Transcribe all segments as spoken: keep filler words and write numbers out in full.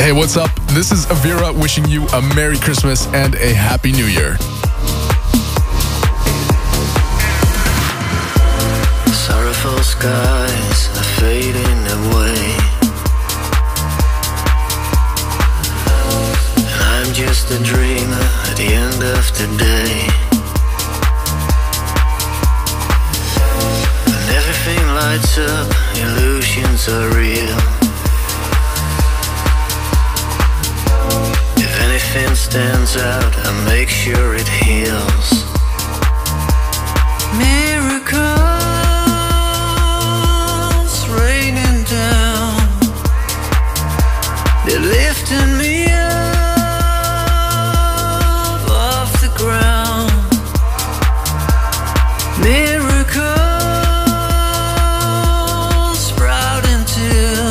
Hey, what's up? This is Avira wishing you a Merry Christmas and a Happy New Year. Sorrowful skies are fading away, and I'm just a dreamer at the end of the day. When everything lights up, illusions are real. If anything stands out, I make sure it heals. Miracles raining down, they're lifting me up off the ground. Miracles sprouting too.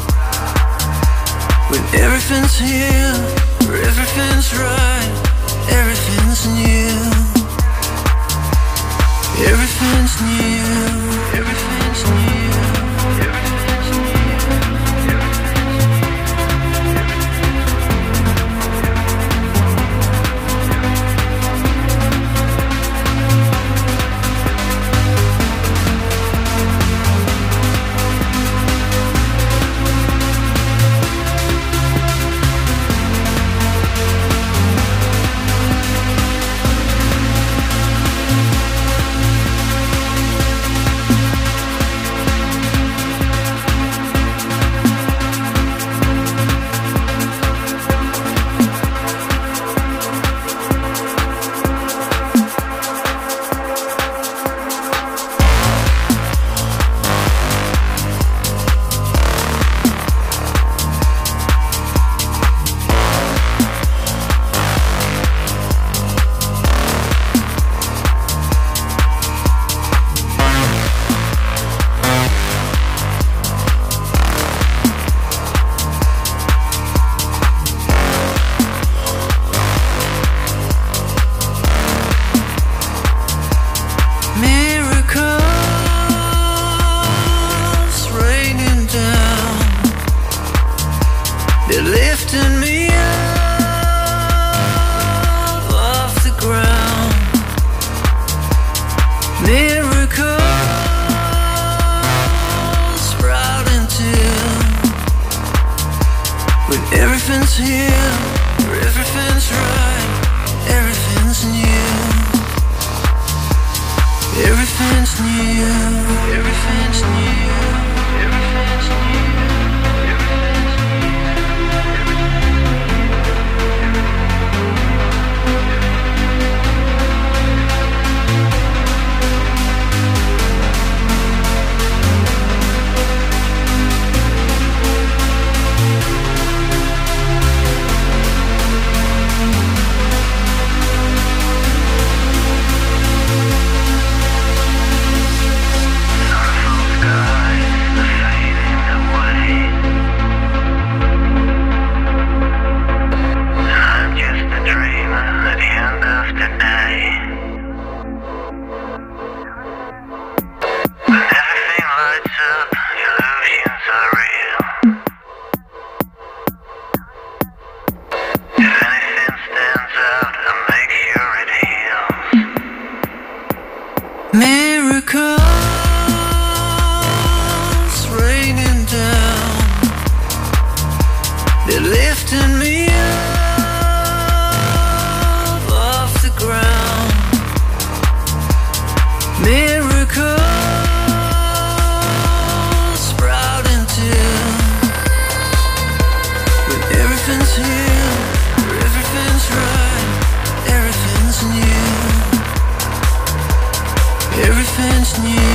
When everything's here, everything's right, everything's new. Everything's new, everything's new, everything's new. They're lifting me up off the ground. Miracles sprouting too. When everything's here, everything's right, everything's new. Everything's new, everything's new, everything's new. Miracles raining down, they're lifting me up off the ground. Miracles sprouting too. When everything's here, everything's right, everything's new. Everything's new.